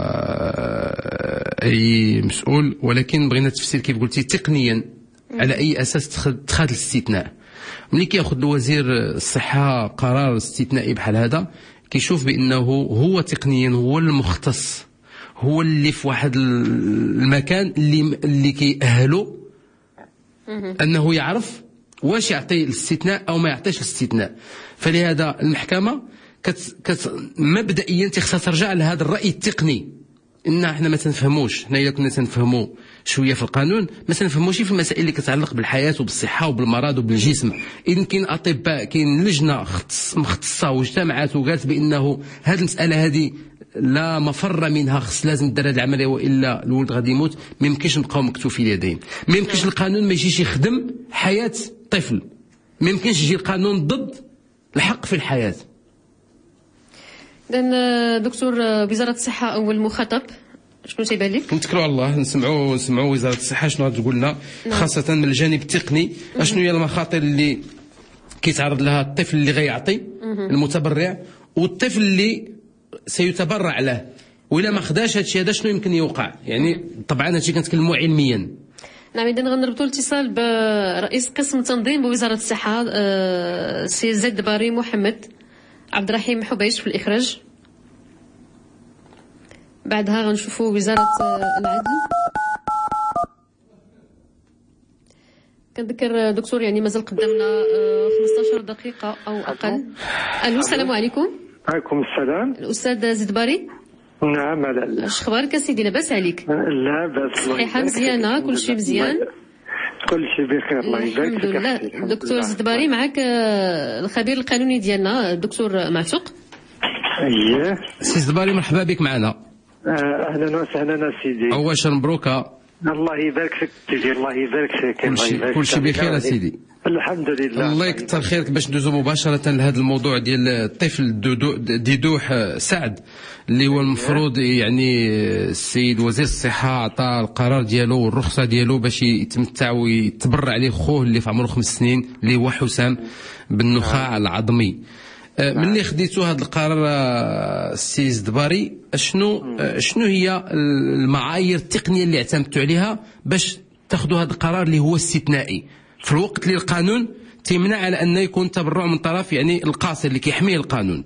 اي مسؤول، ولكن بغينا تفسير كيف قلتي تقنيا على اي اساس اتخاذ الاستثناء. ملي كياخذ الوزير الصحه قرار استثنائي بحال هذا كيشوف بانه هو تقنيا هو المختص، هو اللي في واحد المكان اللي كيأهله انه يعرف واش يعطي الاستثناء او ما يعطيش الاستثناء. فلهذا المحكمه مبدئيا تخصها ترجع لهذا الراي التقني، ان احنا ما تنفهموش. احنا الا كنا تنفهموا شويه في القانون ما تنفهموش في المسائل اللي كتعلق بالحياه وبالصحه وبالمرض وبالجسم. اذا كاين اطباء، كاين لجنه مختصه واجتمعت وقالت بانه هذه المساله هذه لا مفر منها، خص لازم دير هذه العمليه والا الولد غادي يموت. ما يمكنش نبقاو مكتوفي اليدين، ما يمكنش القانون ما يجيش يخدم حياه طفل، ما يمكنش يجي القانون ضد الحق في الحياه. إذن دكتور، وزارة الصحة أول مخاطب، شنو تيبان لك؟ نتكلوا على الله، نسمعوا وزارة الصحة شنو غتقول لنا، خاصة من الجانب التقني. شنو هي المخاطر اللي كيتعرض لها الطفل اللي غيعطي المتبرع والطفل اللي سيتبرع له، وإلا ما خداش هادشي هذا شنو يمكن يوقع. يعني طبعا هادشي كنتكلموا علميا. نعم، إذن غنربطوا الاتصال برئيس قسم تنظيم بوزارة الصحة سي زيد باري محمد. عبد الرحيم حبيش في الإخراج. بعدها غنشوفوا وزارة العدل. كنذكر دكتور يعني مازال قدامنا 15 دقيقة أو أقل. ألو، السلام عليكم. عليكم السلام. الأستاذ زيد باري. نعم، لا اش اخبارك سيدي؟ لاباس عليك؟ لاباس، صحيحة مزيانة، كل شيء مزيان؟ كل شيء بخير، الله يبارك فيك. الحمد لله. دكتور زيد باري، معك الخبير القانوني ديالنا الدكتور معتوق. اييه سي زيد باري، مرحبا بك معنا. اهلا وسهلا سيدي. اول شيء مبروك. الله يبارك فيك سيدي، الله يبارك فيك. كل شيء بخير سيدي. الحمد لله. الله يكثر خيرك. باش ندوزو مباشرة لهذا الموضوع ديال الطفل ديدوح سعد، اللي هو المفروض يعني السيد وزير الصحة عطى القرار ديالو والرخصة ديالو باش يتمتع ويتبرع عليه خوه اللي في عمره 5 سنين اللي هو حسام بالنخاع العظمي. ملي خديتو هذا القرار السي زدباري، شنو هي المعايير التقنية اللي اعتمدتوا عليها باش تاخذوا هذا القرار اللي هو استثنائي في الوقت اللي القانون تيمنع على أن يكون تبرع من طرف يعني القاصر اللي كيحميه القانون؟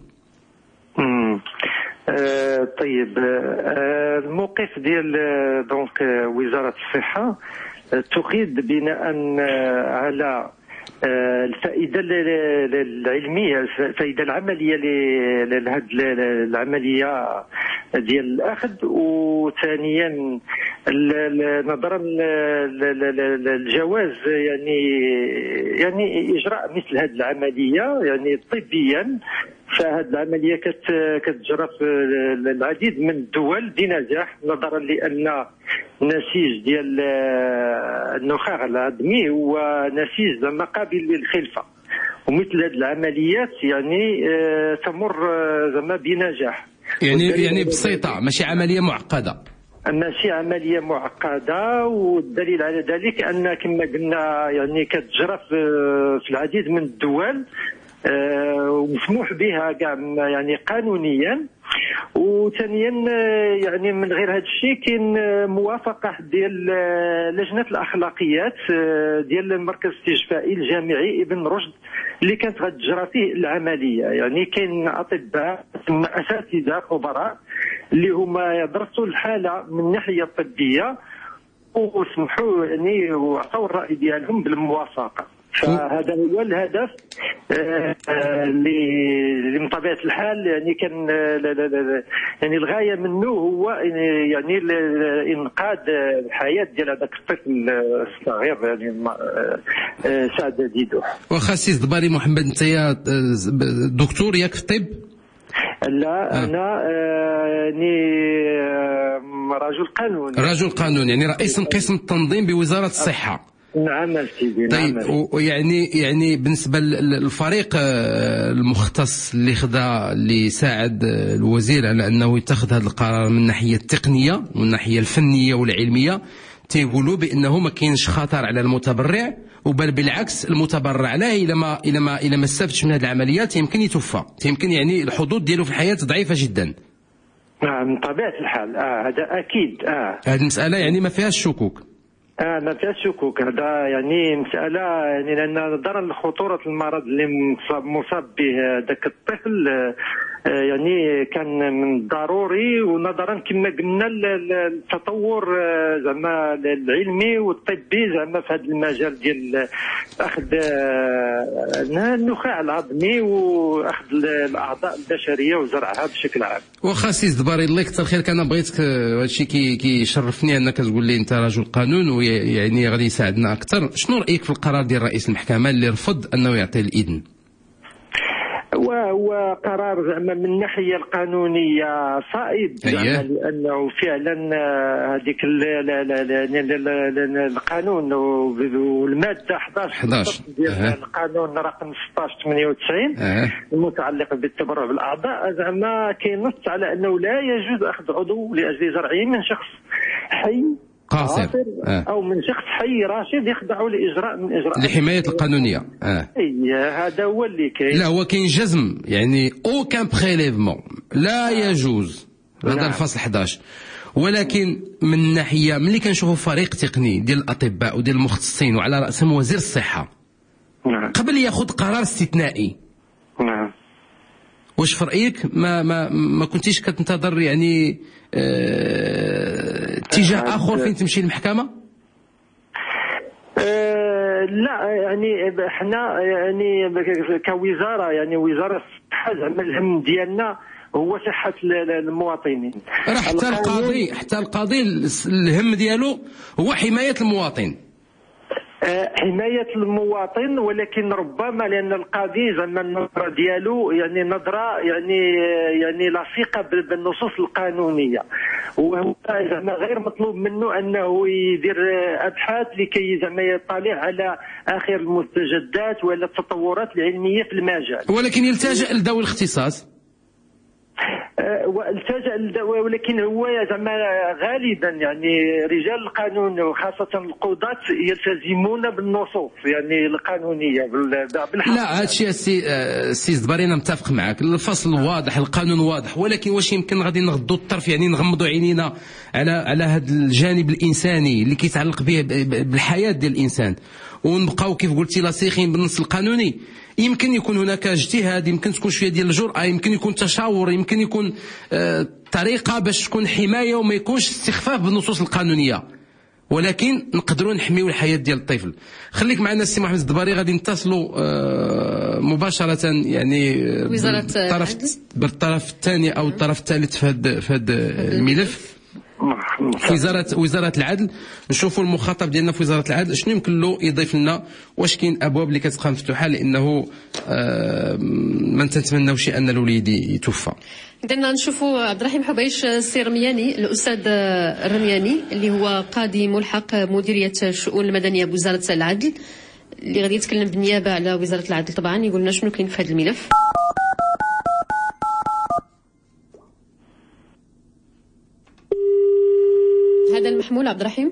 طيب، الموقف ديال دونك وزارة الصحة تقيد بناء على الفائدة العلمية، الفائدة العملية لهذه العملية ديال الأخذ، وثانيا نظرا للجواز يعني إجراء مثل هذه العملية يعني طبيا. فهذه العملية كتجرى في العديد من الدول بنجاح، نظرا لأن نسيج ديال النخاع العظمي هو نسيج زعما قابل للخلفة، ومثل هذه العمليات يعني تمر زعما بنجاح. يعني بسيطة، ماشي عملية معقدة. ماشي عملية معقدة، والدليل على ذلك أن كما قلنا يعني كتجرى في العديد من الدول ومسموح بها كاع يعني قانونيا. وثانيا يعني من غير هذا الشيء كاين موافقه ديال لجنه الاخلاقيات ديال المركز الاستشفائي الجامعي ابن رشد اللي كانت غتجرى فيه العمليه. يعني كاين اطباء ثم اساتذه خبراء اللي هما يدرسوا الحاله من الناحيه الطبيه وسمحوا يعني وعطوا الراي ديالهم بالموافقه. فهذا هو الهدف اللي من طبيعه الحال يعني كان يعني الغايه منه هو يعني انقاذ الحياه ديال هذاك الطفل الصغير يعني سعد ديدوح. واخا سي زدباري محمد، انت يا دكتور ياك في الطب؟ لا انا رجل قانون. رجل قانون يعني رئيس قسم التنظيم بوزاره الصحه. نعم سيدي. طيب يعني بالنسبه للفريق المختص اللي ساعد الوزير على انه يتخذ هذا القرار من الناحيه التقنيه ومن الناحيه الفنيه والعلميه، تيقولوا بانه ما كاينش خطر على المتبرع، وبل بالعكس المتبرع له الى ما استفدش من هذه العمليات يمكن يتوفى، يمكن يعني الحظوظ ديالو في الحياه ضعيفه جدا. نعم بطبيعه الحال هذا اكيد. هذه المساله يعني ما فيهاش شكوك. ما فيهاش شكوك، هذا يعني مسألة يعني لأن نظرا لخطورة المرض اللي مصاب به ذاك الطفل يعني كان من الضروري، ونظرا كما قلنا التطور زعما العلمي والطبي زعما في هذا المجال ديال اخذ النخاع العظمي واخذ الاعضاء البشريه وزرعها بشكل عام. واخا سي الزباري الله يكثر خيرك، انا بغيتك هادشي كيشرفني انك تقول لي انت رجل قانون ويعني غادي يساعدنا اكثر. شنو رايك في القرار ديال رئيس المحكمه اللي رفض انه يعطي الاذن؟ هو قرار زعما من الناحيه القانونيه صائب زعما لانه فعلا هذيك القانون والماده 11 ديال القانون رقم 1698 المتعلق بالتبرع بالاعضاء زعما كينص على انه لا يجوز اخذ عضو لاجل زرعه من شخص حي قاصر او من شخص حي راشد يخضع لاجراء من اجراءات لحمايه القانونيه. هذا هو اللي كاين. لا هو كاين جزم يعني اوكان بريليفمون لا يجوز هذا الفصل 11، ولكن من الناحيه ملي كنشوفوا فريق تقني ديال الاطباء وديال المختصين وعلى راسهم وزير الصحه قبل ياخذ قرار استثنائي، واش في رايك ما كنتيش كتنتظر يعني اتجاه اخر فين تمشي المحكمه؟ لا يعني احنا يعني كوزاره يعني وزاره الصحه زعما الهم ديالنا هو صحه المواطنين. حتى القاضي الهم ديالو هو حمايه المواطن. حماية المواطن، ولكن ربما لأن القاضي زعما النظرة ديالو يعني نظرة يعني لاصقة بالنصوص القانونية، وهو زعما غير مطلوب منه أنه يدير أبحاث لكي زعما يطلع على آخر المستجدات ولا التطورات العلمية في المجال، ولكن يلتجئ لذوي الاختصاص. ولكن هو زعما غالبا يعني رجال القانون وخاصة القضاة يلتزمون بالنصوص يعني القانونية بالحق. لا هادشي السي الزباري انا متفق معك، الفصل واضح القانون واضح، ولكن واش يمكن غادي نغضوا الطرف يعني نغمضوا عينينا على هذا الجانب الانساني اللي كيتعلق به بالحياة ديال الانسان، ونبقاو كيف قلتي لاصقين بالنص القانوني؟ يمكن يكون هناك اجتهاد، يمكن تكون شويه ديال الجرأة، يمكن يكون تشاور، يمكن يكون طريقه باش تكون حمايه وما يكونش استخفاف بالنصوص القانونيه، ولكن نقدروا نحميو الحياه ديال الطفل. خليك معنا السي محمد الزباري، غادي نتصلوا مباشره يعني بالطرف الثاني او الطرف الثالث في هذا الملف في وزارة العدل، نشوفوا المخاطب ديالنا في وزارة العدل شنو يمكن له يضيف لنا، واش كاين ابواب اللي كتبقى مفتوحه، لانه ما نتمناوش ان الوليد يتوفى. درنا نشوفوا عبد الرحيم حبيش السي رمياني، الاستاذ الرمياني اللي هو قاضي ملحق مديريه الشؤون المدنيه بوزاره العدل، اللي غادي يتكلم بالنيابه على وزاره العدل طبعا، يقول لنا شنو كاين في هذا الملف. هذا المحمول عبد الرحيم.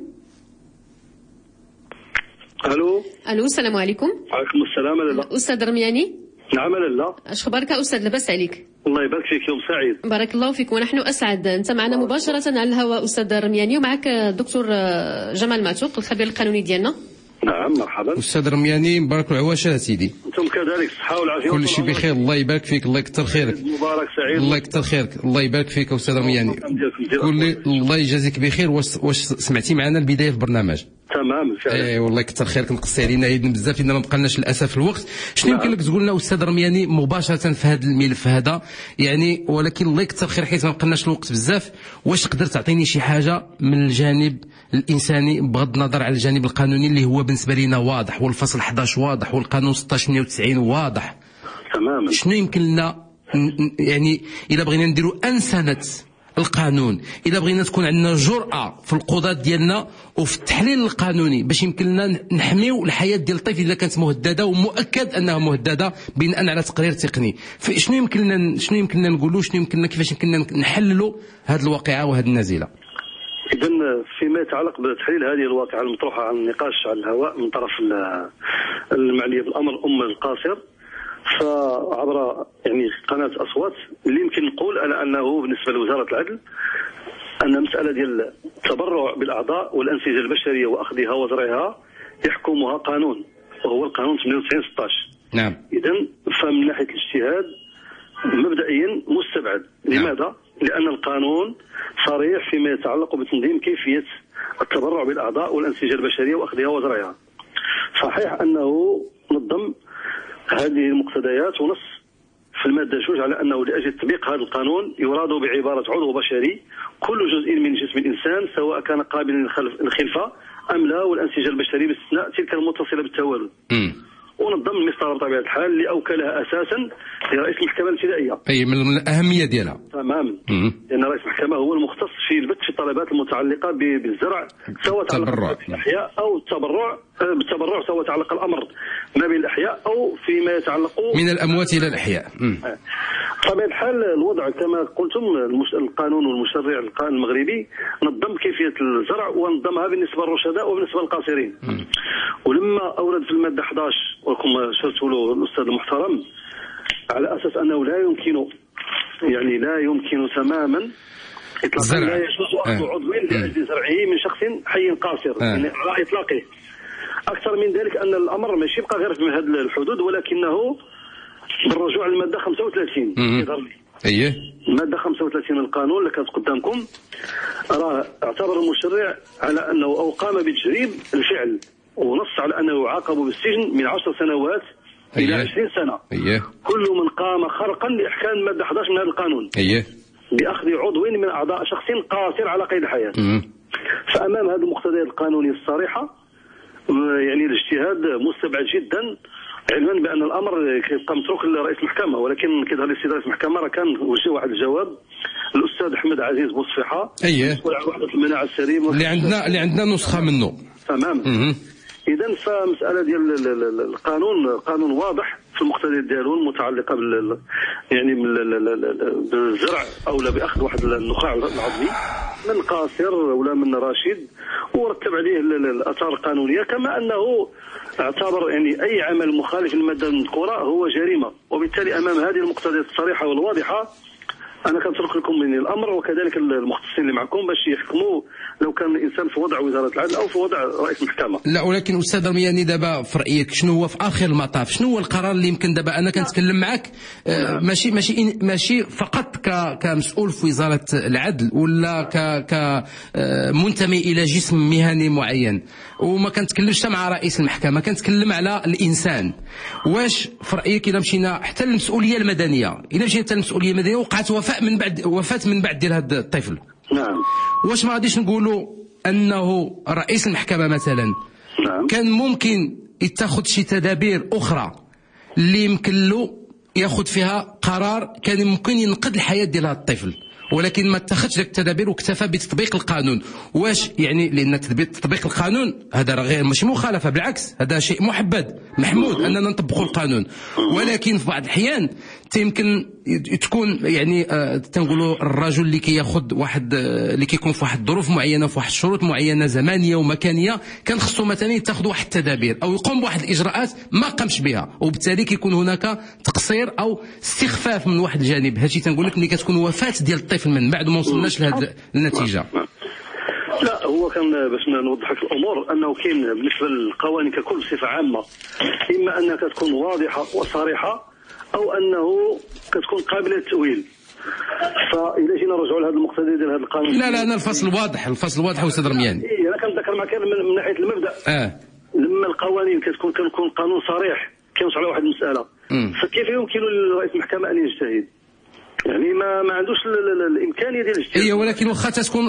الو السلام عليكم. وعليكم السلام. لاله استاذ رمياني. نعم لاله. اش خبارك استاذ؟ لاباس عليك؟ الله يبارك فيك، يوم سعيد. بارك الله فيك، ونحن اسعد. انت معنا مباشره على الهواء استاذ رمياني، ومعك الدكتور جمال معتوق الخبير القانوني ديالنا. نعم مرحبا استاذ رمياني، مبارك العواشر سيدي. انتم كذلك الصحه والعافيه كل شيء بخير، الله يبارك فيك، الله يكثر خيرك. مبارك سعيد. الله يكثر خيرك، الله يبارك فيك استاذ رمياني. قول لي الله يجازيك بخير، واش سمعتي معنا البدايه في البرنامج؟ تمام فعلا. والله يكثر خيرك، نقصي علينا عيدنا بزاف لان ما بقالناش للاسف الوقت. شنو يمكن لك تقول لنا استاذ رمياني مباشره في هذا الملف هذا يعني، ولكن الله يكثر خير حيت ما بقالناش الوقت بزاف، واش تقدر تعطيني شي حاجه من الجانب الانساني بغض النظر على الجانب القانوني اللي هو بالنسبه لنا واضح، والفصل 11 واضح، والقانون 1698 واضح. تماما. شنو يمكن لنا يعني الا بغينا نديروا انسنه القانون، اذا بغينا تكون عندنا جرأة في القضاة ديالنا وفي التحليل القانوني باش يمكن لنا نحميو الحياة ديال الطفل اذا كانت مهدده، ومؤكد انها مهدده بناء على تقرير تقني. فشنو يمكن لنا نقولوا، شنو يمكن لنا، كيفاش يمكن لنا نحللوا هذه الواقعه وهذه النزيله؟ إذا فيما يتعلق بتحليل هذه الواقعة المطروحة على النقاش على الهواء من طرف المعنية بالأمر القاصر، فعبر يعني قناة أصوات اللي يمكن نقول على أنه بالنسبة لوزارة العدل أن مسألة ديال التبرع بالأعضاء والأنسجة البشرية وأخذها وزرعها يحكمها قانون، وهو القانون 98/16. نعم. إذا فمن ناحية الاجتهاد مبدئيا مستبعد. لماذا؟ لأن القانون صريح فيما يتعلق بتنظيم كيفية التبرع بالأعضاء والأنسجة البشرية وأخذها وزرعها. صحيح أنه نظم هذه المقتضيات ونص في المادة 2 على أنه لأجل تطبيق هذا القانون يراد بعبارة عضو بشري كل جزء من جسم الإنسان سواء كان قابلا للخلفة أم لا، والأنسجة البشرية باستثناء تلك المتصلة بالتوالد. ونظم المسطرة بطبيعة الحال اللي أوكلها أساسا لرئيس المحكمة الابتدائية. أي من الأهمية ديالها. تماما. لأن رئيس المحكمة هو المختص في البت في الطلبات المتعلقة بالزرع، سواء تعلق بالأحياء أو بالتبرع، سواء تعلق الأمر ما بين الأحياء أو فيما يتعلق من الأموات إلى الأحياء. بطبيعة الحال الوضع كما قلتم القانون والمشرع القانون المغربي نظم كيفية الزرع ونظمها بالنسبة للرشداء وبالنسبة للقاصرين. ولما أورد في المادة 11 وكما أشرت له الأستاذ المحترم على أساس أنه لا يمكن تماما إطلاقا لا يجوز أخذ عضو لأجل زرعه من شخص حي قاصر يعني على إطلاقه. أكثر من ذلك أن الأمر ماشي يبقى غير في هذه الحدود، ولكنه بالرجوع للمادة 35 يظهر لي. أيه. المادة 35 من القانون اللي كانت قدامكم راه اعتبر المشرع على أنه أو قام بتجريب الفعل ونص على أنه يعاقب بالسجن من 10 سنوات إلى 20 سنة. أيه. كل من قام خرقا لإحكام المادة 11 من هذا القانون. أيه. بأخذ عضو من أعضاء شخص قاصر على قيد الحياة. فأمام هذه المقتضيات القانونية الصريحة يعني الاجتهاد مستبعد جدا، علما بأن الأمر كيبقى متروك لرئيس المحكمة. ولكن كيظهر لي السيد رئيس المحكمة راه كان وجه واحد الجواب الأستاذ أحمد عزيز بوصفحة. أيه. وحدة المناعة السليمة اللي عندنا نسخة منه. تمام. إذا فمسألة ديال القانون واضح في المقتضيات ديالو المتعلقة يعني بالزرع أو لا بأخذ واحد النخاع العظمي من قاصر ولا من راشد، ورتب عليه الآثار القانونية، كما أنه اعتبر يعني أي عمل مخالف للمادة المذكورة هو جريمة. وبالتالي أمام هذه المقتضيات الصريحة والواضحة أنا كنترك لكم من الأمر وكذلك المختصين اللي معكم باش يحكموا لو كان الإنسان في وضع وزارة العدل أو في وضع رئيس المحكمة. لا ولكن أستاذ رمياني دابا في رأيك شنو هو في آخر المطاف، شنو هو القرار اللي يمكن دابا أنا كنتكلم معك ماشي فقط كمسؤول في وزارة العدل ولا كمنتمي إلى جسم مهني معين، وما كنتكلمش مع رئيس المحكمة، كنتكلم على الإنسان. واش في رأيك إذا مشينا حتى المسؤولية المدنية، وقعت وفاة من بعد ديال هذا الطفل، نعم، واش ما غاديش نقولوا أنه رئيس المحكمة مثلا كان ممكن يتخذ شي تدابير أخرى اللي يمكن له ياخذ فيها قرار كان ممكن ينقذ الحياة ديال هذا الطفل، ولكن ما اتخذش ذاك التدابير واكتفى بتطبيق القانون؟ واش يعني لان تطبيق القانون هذا غير ماشي مخالفه، بالعكس هذا شيء محمود اننا نطبقوا القانون، ولكن في بعض الاحيان يمكن تكون يعني تنقولوا الرجل اللي كياخذ واحد اللي كيكون في واحد الظروف معينه في واحد الشروط معينه زمانيه ومكانيه، كان خصو مثلا يتخذ واحد التدابير او يقوم بواحد الاجراءات ما قامش بها، وبالتالي كيكون هناك تقصير او استخفاف من واحد الجانب. هادشي تنقول لك ملي كتكون وفاه ديال الطفل من بعد ما وصلناش لهذه النتيجه. لا هو كان باش نوضح لك الامور انه كاين بالنسبه للقوانين ككل بصفه عامه اما انها كتكون واضحه وصريحه او انه كتكون قابله للتاويل. فاذا جينا نرجعوا لهذا المقتضى ديال هذا القانون، لا انا الفصل واضح استاذ رمياني. انا كنذكر معك من ناحيه المبدا. لما القوانين كتكون قانون صريح كينص على واحد المساله، فكيف يمكن لرئيس المحكمه ان يجتهد؟ يعني ما عندوش الامكانيه ديال الاجتهاد. ايوه ولكن واخا تكون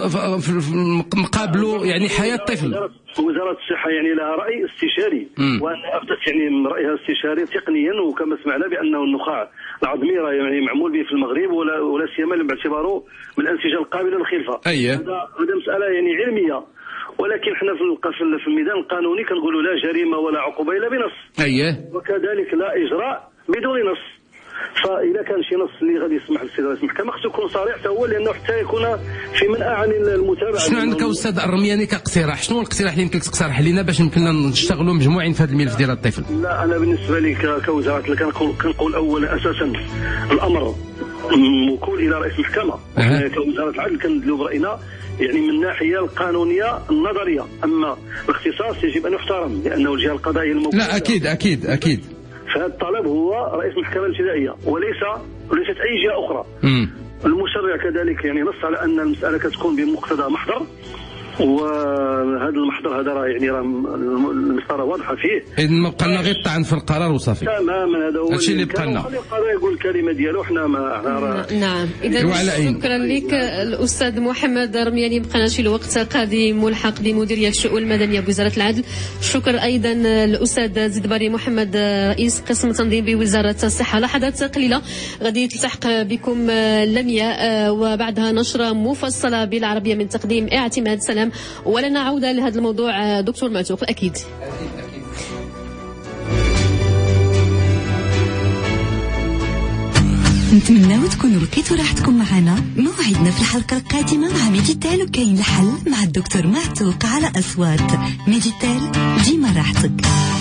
مقابله يعني حياه الطفل. وزاره الصحه يعني لها راي استشاري، وان افتت يعني من رايها الاستشاري تقنيا، وكما سمعنا بانه النخاع العظمي راه يعني معمول به في المغرب ولا سيما باعتباره من الانسجه القابله للخلفه. هذا مساله يعني علميه، ولكن احنا في الميدان القانوني كنقولوا لا جريمه ولا عقوبه الا بنص. وكذلك لا اجراء بدون نص. فاذا كان شي نص اللي غادي يسمح للسيد رئيس المحكمه خصو يكون صريح حتى هو، لانه حتى يكون في منأى عن المتابعه. شنو عندك استاذ الرمياني كاقتراح؟ شنو الاقتراح اللي يمكن تقترح علينا باش يمكننا نشتغلوا مجموعين في هذا الملف ديال الطفل؟ لا انا بالنسبه لي كوزاره كنقول اولا اساسا الامر موكول الى رئيس المحكمه. كوزاره العدل كندلوا براينا يعني من الناحيه القانونيه النظريه، اما الاختصاص يجب ان يحترم لانه الجهه القضائيه الموكله. لا اكيد فهذا الطلب هو رئيس المحكمه الابتدائيه وليست اي جهه اخرى. المشرع كذلك يعني نص على ان المساله كتكون بمقتضى محضر، وهذا المحضر هذا راه يعني المسطره واضحه فيه. اذا ما بقى لنا غير الطعن في القرار وصافي. تماما هذا هو الشيء اللي بقى لنا. القضاء يقول الكلمه ديالو، حنا ما نعم. اذا شكرا لك الاستاذ محمد رمياني. بقى شي الوقت قاضي ملحق بمديريه الشؤون المدنيه بوزاره العدل. شكر ايضا الاستاذ زدباري محمد رئيس قسم تنظيم بوزاره الصحه. لحظات قليله غادي تلتحق بكم لميا وبعدها نشره مفصله بالعربيه من تقديم اعتماد سلام، ولنا عودة لهذا الموضوع دكتور معتوق. أكيد نتمنى تكونوا لقيتوا راحتكم معنا. موعدنا في الحلقة القادمة مع ميديتال وكاين الحل مع الدكتور معتوق على أصوات. ميديتال ديما راحتك.